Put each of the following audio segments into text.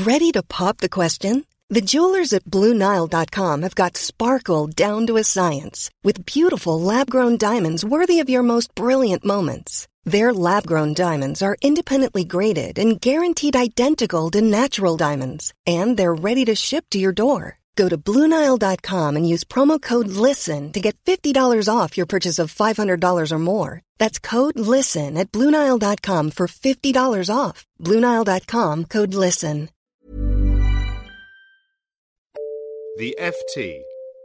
Ready to pop the question? The jewelers at BlueNile.com have got sparkle down to a science with beautiful lab-grown diamonds worthy of your most brilliant moments. Their lab-grown diamonds are independently graded and guaranteed identical to natural diamonds, and they're ready to ship to your door. Go to BlueNile.com and use promo code LISTEN to get $50 off your purchase of $500 or more. That's code LISTEN at BlueNile.com for $50 off. BlueNile.com, code LISTEN. The FT.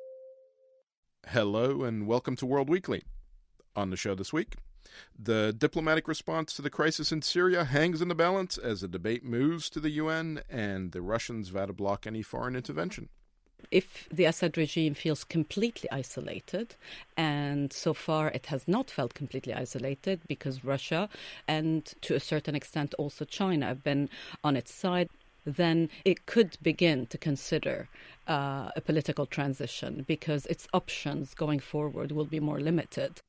Hello and welcome to World Weekly. On the show this week, the diplomatic response to the crisis in Syria hangs in the balance as the debate moves to the UN and the Russians vow to block any foreign intervention. If the Assad regime feels completely isolated, and so far it has not felt completely isolated because Russia and to a certain extent also China have been on its side, then it could begin to consider a political transition because its options going forward will be more limited.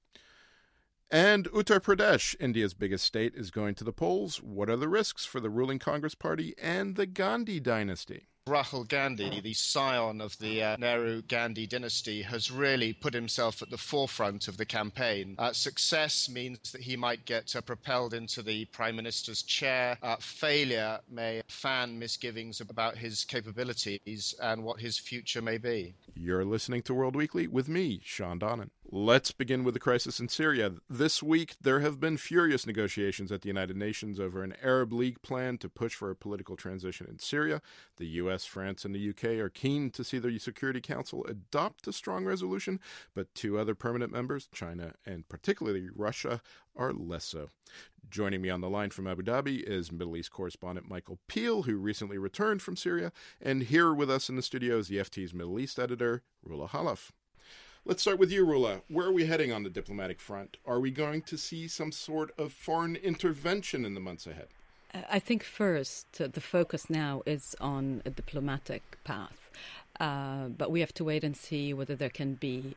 And Uttar Pradesh, India's biggest state, is going to the polls. What are the risks for the ruling Congress party and the Gandhi dynasty? Rahul Gandhi, the scion of the Nehru-Gandhi dynasty, has really put himself at the forefront of the campaign. Success means that he might get propelled into the Prime Minister's chair. Failure may fan misgivings about his capabilities and what his future may be. You're listening to World Weekly with me, Sean Donnan. Let's begin with the crisis in Syria. This week, there have been furious negotiations at the United Nations over an Arab League plan to push for a political transition in Syria. The U.S., France, and the UK are keen to see the Security Council adopt a strong resolution, but two other permanent members, China and particularly Russia, are less so. Joining me on the line from Abu Dhabi is Middle East correspondent Michael Peel, who recently returned from Syria, and here with us in the studio is the FT's Middle East editor, Rula Khalaf. Let's start with you, Rula. Where are we heading on the diplomatic front? Are we going to see some sort of foreign intervention in the months ahead? I think first, the focus now is on a diplomatic path. But we have to wait and see whether there can be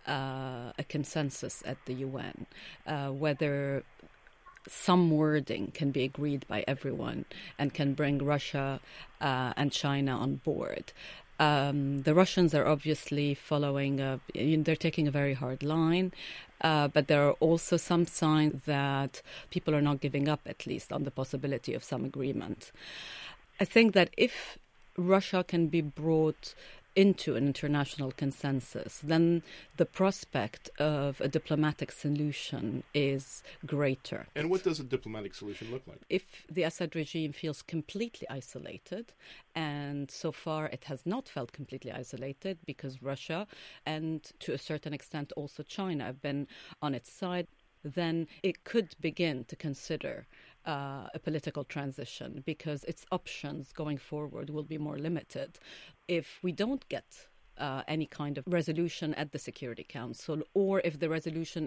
a consensus at the UN, whether some wording can be agreed by everyone and can bring Russia and China on board. The Russians are obviously following, they're taking a very hard line, but there are also some signs that people are not giving up, at least, on the possibility of some agreement. I think that if Russia can be brought into an international consensus, then the prospect of a diplomatic solution is greater. And what does a diplomatic solution look like? If the Assad regime feels completely isolated, and so far it has not felt completely isolated because Russia and to a certain extent also China have been on its side, then it could begin to consider a political transition because its options going forward will be more limited. If we don't get any kind of resolution at the Security Council, or if the resolution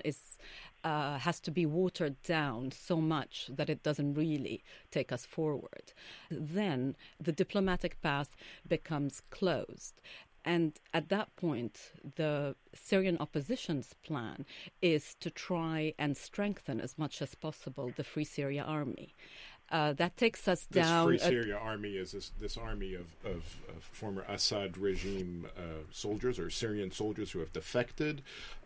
has to be watered down so much that it doesn't really take us forward, then the diplomatic path becomes closed. And at that point, the Syrian opposition's plan is to try and strengthen as much as possible the Free Syria Army. That takes us down. This Free Syria Army is this army of former Assad regime soldiers or Syrian soldiers who have defected,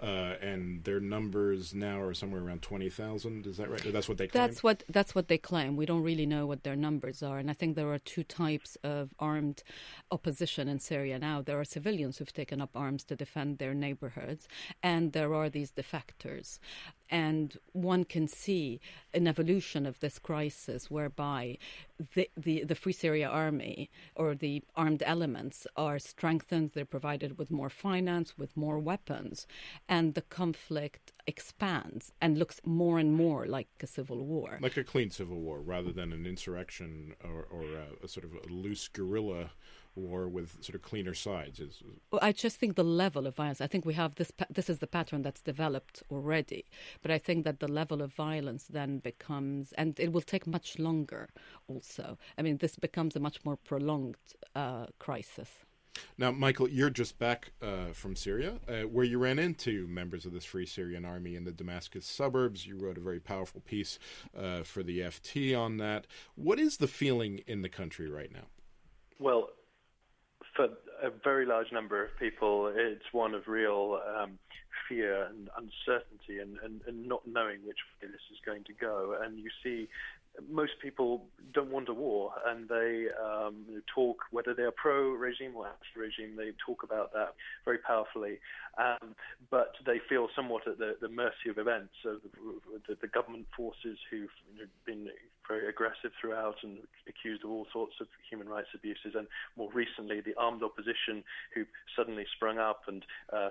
and their numbers now are somewhere around 20,000. Is that right? Or that's what they claim? That's what they claim. We don't really know what their numbers are, and I think there are two types of armed opposition in Syria now. There are civilians who've taken up arms to defend their neighborhoods, and there are these defectors. And one can see an evolution of this crisis whereby the Free Syria Army or the armed elements are strengthened, they're provided with more finance, with more weapons, and the conflict expands and looks more and more like a civil war. Like a clean civil war rather than an insurrection or a sort of a loose guerrilla war with sort of cleaner sides. Well, I just think the level of violence, I think we have this is the pattern that's developed already, but I think that the level of violence then becomes, and it will take much longer also. I mean, this becomes a much more prolonged crisis. Now, Michael, you're just back from Syria, where you ran into members of this Free Syrian Army in the Damascus suburbs. You wrote a very powerful piece for the FT on that. What is the feeling in the country right now? Well, for a very large number of people, it's one of real fear and uncertainty and not knowing which way this is going to go. And you see, most people don't want a war, and they talk, whether they are pro-regime or anti-regime, they talk about that very powerfully. But they feel somewhat at the mercy of events. So the government forces who've been very aggressive throughout and accused of all sorts of human rights abuses, and more recently the armed opposition who suddenly sprung up and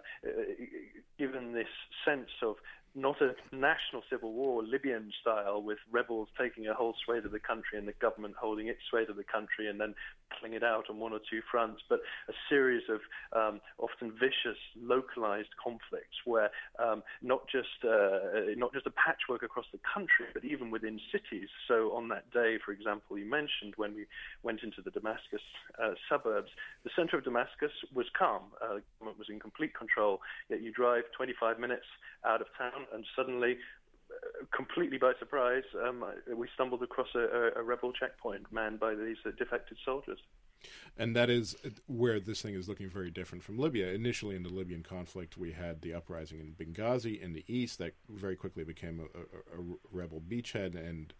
given this sense of not a national civil war, Libyan style, with rebels taking a whole swathe of the country and the government holding its swathe of the country and then battling it out on one or two fronts, but a series of often vicious, localized conflicts where not just a patchwork across the country, but even within cities. So on that day, for example, you mentioned when we went into the Damascus suburbs, the center of Damascus was calm. The government was in complete control, yet you drive 25 minutes out of town and suddenly, completely by surprise, we stumbled across a rebel checkpoint manned by these defected soldiers. And that is where this thing is looking very different from Libya. Initially in the Libyan conflict, we had the uprising in Benghazi in the east that very quickly became a rebel beachhead, and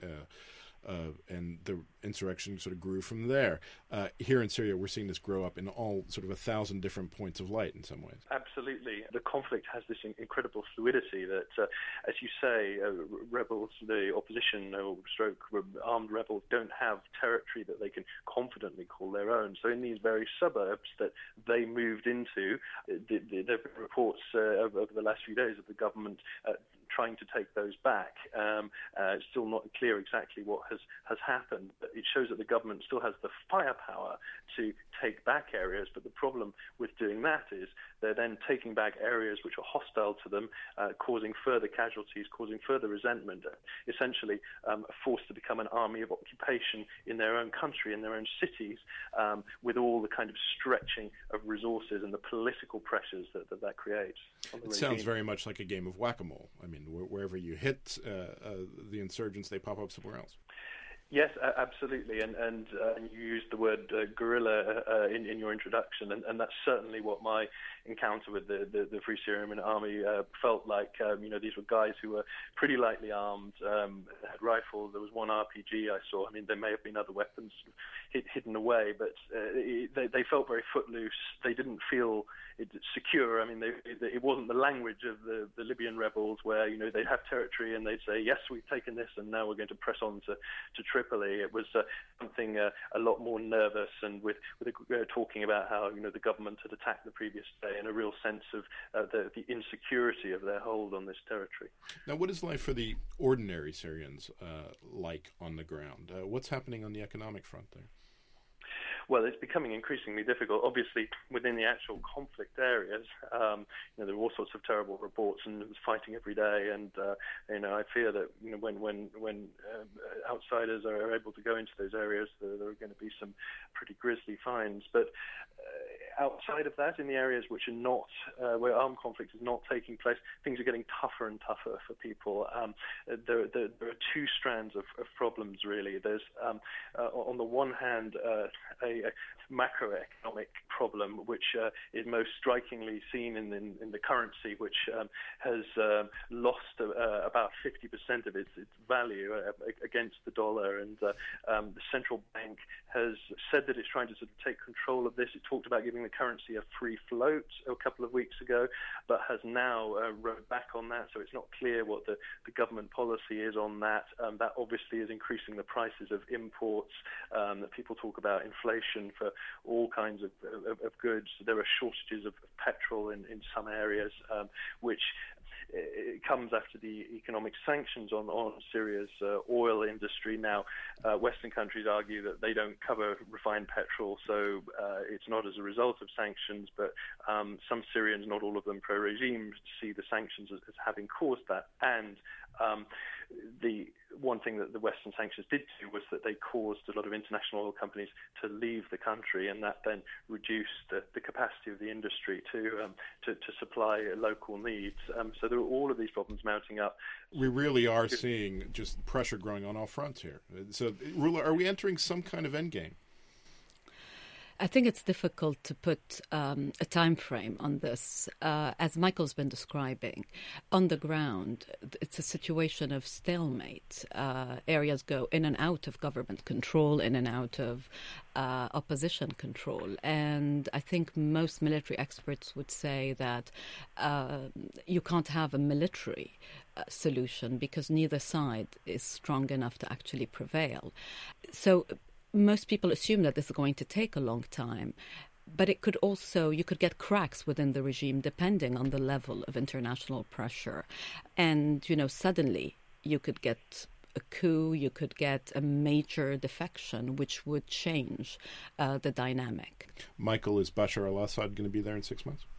the insurrection sort of grew from there. Here in Syria, we're seeing this grow up in all sort of 1,000 different points of light in some ways. Absolutely. The conflict has this incredible fluidity that, as you say, rebels, the opposition or armed rebels don't have territory that they can confidently call their own. So in these very suburbs that they moved into, there have been reports over the last few days of the government trying to take those back. It's still not clear exactly what has happened, but it shows that the government still has the firepower to take back areas. But the problem with doing that is they're then taking back areas which are hostile to them, causing further casualties, causing further resentment, essentially forced to become an army of occupation in their own country, in their own cities, with all the kind of stretching of resources and the political pressures that creates. It sounds very much like a game of whack-a-mole. I mean, wherever you hit the insurgents, they pop up somewhere else. Yes, absolutely, and you used the word guerrilla in your introduction, and that's certainly what my encounter with the Free Syrian Army felt like. These were guys who were pretty lightly armed, had rifles. There was one RPG I saw. I mean, there may have been other weapons hidden away, but they felt very footloose. They didn't feel secure. I mean, it wasn't the language of the Libyan rebels where, they'd have territory and they'd say, yes, we've taken this and now we're going to press on to Tripoli. It was something a lot more nervous, and with talking about how, the government had attacked the previous day, and a real sense of the insecurity of their hold on this territory. Now, what is life for the ordinary Syrians like on the ground? What's happening on the economic front there? Well, it's becoming increasingly difficult. Obviously, within the actual conflict areas, there are all sorts of terrible reports and fighting every day. And I fear that when outsiders are able to go into those areas, there are going to be some pretty grisly finds. But outside of that, in the areas which are not where armed conflict is not taking place, things are getting tougher and tougher for people. There are two strands of problems really. There's on the one hand a macroeconomic problem, which is most strikingly seen in the currency, which has lost about 50% of its value against the dollar, and the central bank has said that it's trying to sort of take control of this. It talked about giving the currency a free float a couple of weeks ago, but has now rowed back on that, so it's not clear what the government policy is on that. That obviously is increasing the prices of imports, that people talk about inflation for all kinds of goods. There are shortages of petrol in some areas, which it comes after the economic sanctions on Syria's oil industry. Now, Western countries argue that they don't cover refined petrol, so it's not as a result of sanctions, but some Syrians, not all of them pro-regime, see the sanctions as having caused that. And the one thing that the Western sanctions did do was that they caused a lot of international oil companies to leave the country, and that then reduced the capacity of the industry to supply local needs. So there are all of these problems mounting up. We really are seeing just pressure growing on all fronts here. So, Roula, are we entering some kind of endgame? I think it's difficult to put a time frame on this. As Michael's been describing, on the ground, it's a situation of stalemate. Areas go in and out of government control, in and out of opposition control. And I think most military experts would say that you can't have a military solution because neither side is strong enough to actually prevail. So most people assume that this is going to take a long time, but it could also, you could get cracks within the regime depending on the level of international pressure. And, suddenly you could get a coup, you could get a major defection, which would change the dynamic. Michael, is Bashar al-Assad going to be there in 6 months?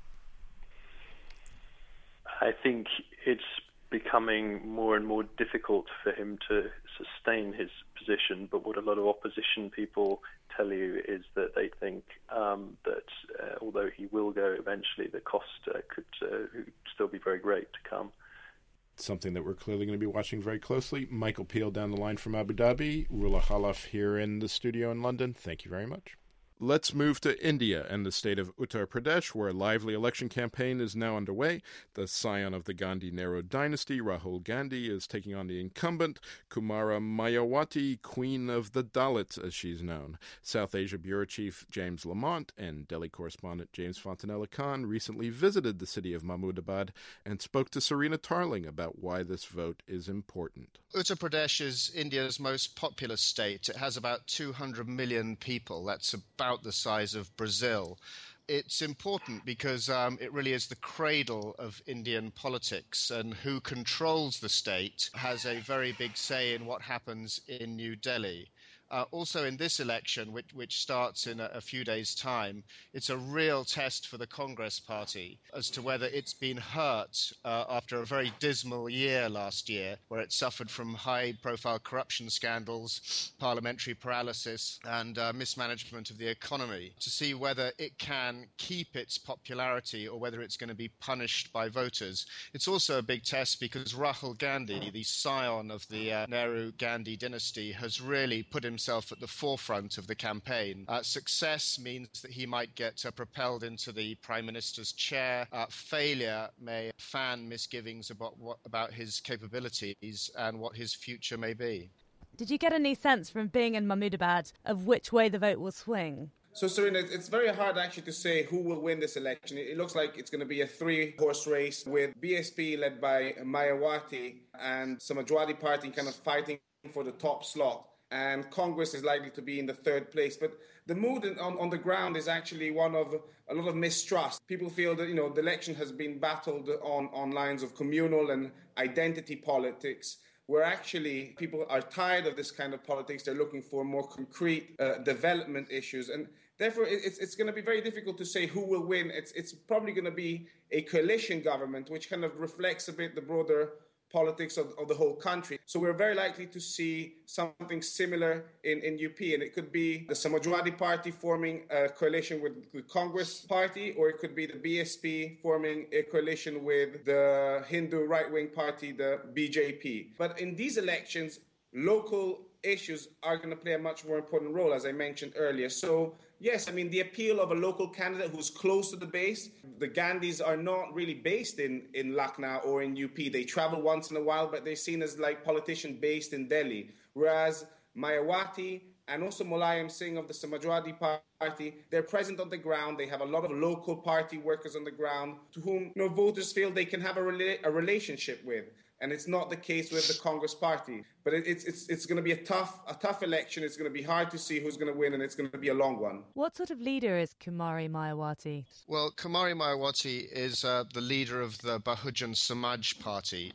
I think it's becoming more and more difficult for him to sustain his position, but what a lot of opposition people tell you is that they think that although he will go eventually, the cost could still be very great to come. Something that we're clearly going to be watching very closely. Michael Peel down the line from Abu Dhabi, Rula Khalaf here in the studio in London. Thank you very much. Let's move to India and the state of Uttar Pradesh, where a lively election campaign is now underway. The scion of the Gandhi-Nehru dynasty, Rahul Gandhi, is taking on the incumbent, Kumara Mayawati, Queen of the Dalits, as she's known. South Asia Bureau Chief James Lamont and Delhi correspondent James Fontanella Khan recently visited the city of Mahmoodabad and spoke to Serena Tarling about why this vote is important. Uttar Pradesh is India's most populous state. It has about 200 million people. That's about the size of Brazil. It's important because it really is the cradle of Indian politics, and who controls the state has a very big say in what happens in New Delhi. Also in this election, which starts in a few days' time, it's a real test for the Congress party as to whether it's been hurt after a very dismal year last year, where it suffered from high-profile corruption scandals, parliamentary paralysis, and mismanagement of the economy, to see whether it can keep its popularity or whether it's going to be punished by voters. It's also a big test because Rahul Gandhi, the scion of the Nehru-Gandhi dynasty, has really put himself at the forefront of the campaign. Success means that he might get propelled into the Prime Minister's chair. Failure may fan misgivings about his capabilities and what his future may be. Did you get any sense from being in Mahmoodabad of which way the vote will swing? So, Serena, it's very hard actually to say who will win this election. It looks like it's going to be a three-horse race with BSP led by Mayawati and Samajwadi Party kind of fighting for the top slot. And Congress is likely to be in the third place. But the mood on the ground is actually one of a lot of mistrust. People feel that, the election has been battled on lines of communal and identity politics, where actually people are tired of this kind of politics. They're looking for more concrete development issues. And therefore, it's going to be very difficult to say who will win. It's probably going to be a coalition government, which kind of reflects a bit the broader politics of the whole country. So we're very likely to see something similar in UP, and it could be the Samajwadi Party forming a coalition with the Congress Party, or it could be the BSP forming a coalition with the Hindu right-wing party, the BJP. But in these elections, local issues are going to play a much more important role, as I mentioned earlier. So, yes, the appeal of a local candidate who's close to the base. The Gandhis are not really based in Lucknow or in UP. They travel once in a while, but they're seen as like politicians based in Delhi. Whereas Mayawati and also Mulayam Singh of the Samajwadi Party, they're present on the ground. They have a lot of local party workers on the ground to whom voters feel they can have a relationship with. And it's not the case with the Congress Party. But it's going to be a tough election. It's going to be hard to see who's going to win, and it's going to be a long one. What sort of leader is Kumari Mayawati? Well, Kumari Mayawati is the leader of the Bahujan Samaj Party.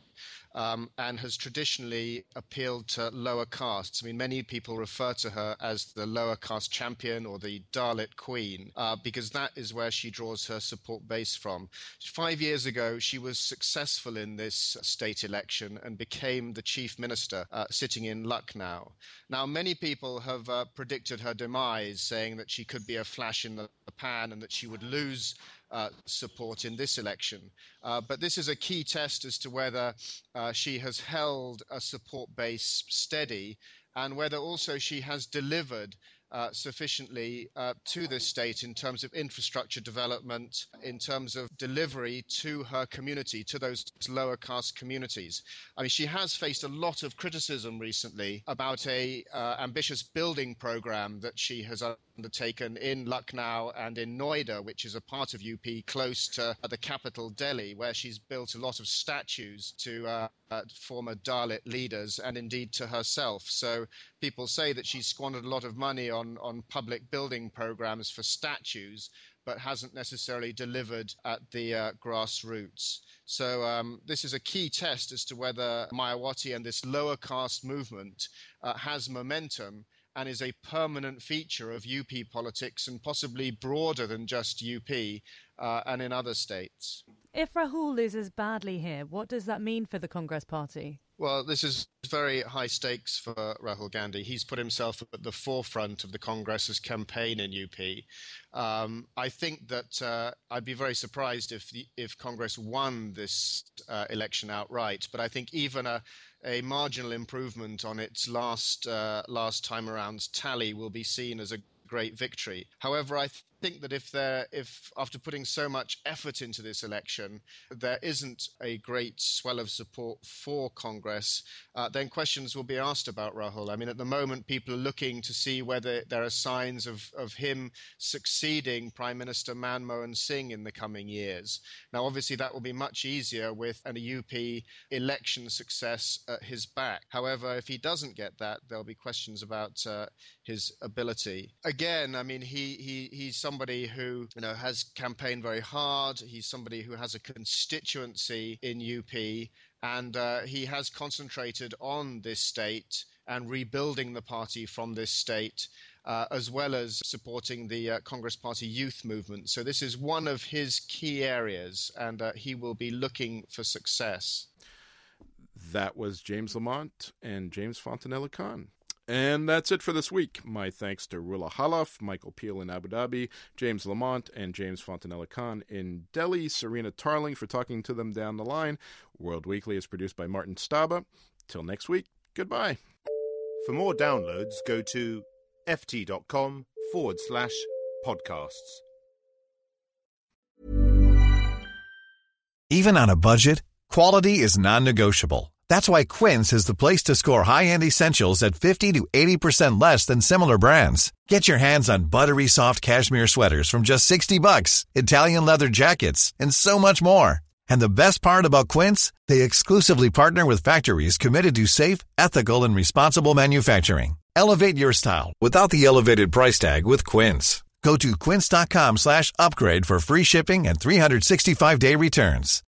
And has traditionally appealed to lower castes. Many people refer to her as the lower caste champion or the Dalit queen, because that is where she draws her support base from. 5 years ago, she was successful in this state election and became the chief minister sitting in Lucknow. Now, many people have predicted her demise, saying that she could be a flash in the pan and that she would lose support in this election. But this is a key test as to whether she has held a support base steady and whether also she has delivered sufficiently to this state in terms of infrastructure development, in terms of delivery to her community, to those lower caste communities. I mean, she has faced a lot of criticism recently about a ambitious building program that she has undertaken in Lucknow and in Noida, which is a part of UP close to the capital Delhi, where she's built a lot of statues to former Dalit leaders and indeed to herself. So people say that she's squandered a lot of money on public building programs for statues, but hasn't necessarily delivered at the grassroots. So this is a key test as to whether Mayawati and this lower caste movement has momentum and is a permanent feature of UP politics and possibly broader than just UP and in other states. If Rahul loses badly here, what does that mean for the Congress party? Well, this is very high stakes for Rahul Gandhi. He's put himself at the forefront of the Congress's campaign in UP. I think that I'd be very surprised if Congress won this election outright. But I think even a marginal improvement on its last time around's tally will be seen as a great victory. However, I think that if after putting so much effort into this election, there isn't a great swell of support for Congress, then questions will be asked about Rahul. I mean, at the moment, people are looking to see whether there are signs of him succeeding Prime Minister Manmohan Singh in the coming years. Now, obviously, that will be much easier with a UP election success at his back. However, if he doesn't get that, there'll be questions about his ability. Again, I mean, he's somebody who has campaigned very hard. He's somebody who has a constituency in UP, and he has concentrated on this state and rebuilding the party from this state, as well as supporting the Congress Party youth movement. So this is one of his key areas, and he will be looking for success. That was James Lamont and James Fontanella Khan. And that's it for this week. My thanks to Rula Halaf, Michael Peel in Abu Dhabi, James Lamont, and James Fontanella Khan in Delhi, Serena Tarling for talking to them down the line. World Weekly is produced by Martin Staba. Till next week, goodbye. For more downloads, go to ft.com/podcasts. Even on a budget, quality is non-negotiable. That's why Quince is the place to score high-end essentials at 50 to 80% less than similar brands. Get your hands on buttery soft cashmere sweaters from just $60, Italian leather jackets, and so much more. And the best part about Quince, they exclusively partner with factories committed to safe, ethical, and responsible manufacturing. Elevate your style without the elevated price tag with Quince. Go to quince.com/upgrade for free shipping and 365-day returns.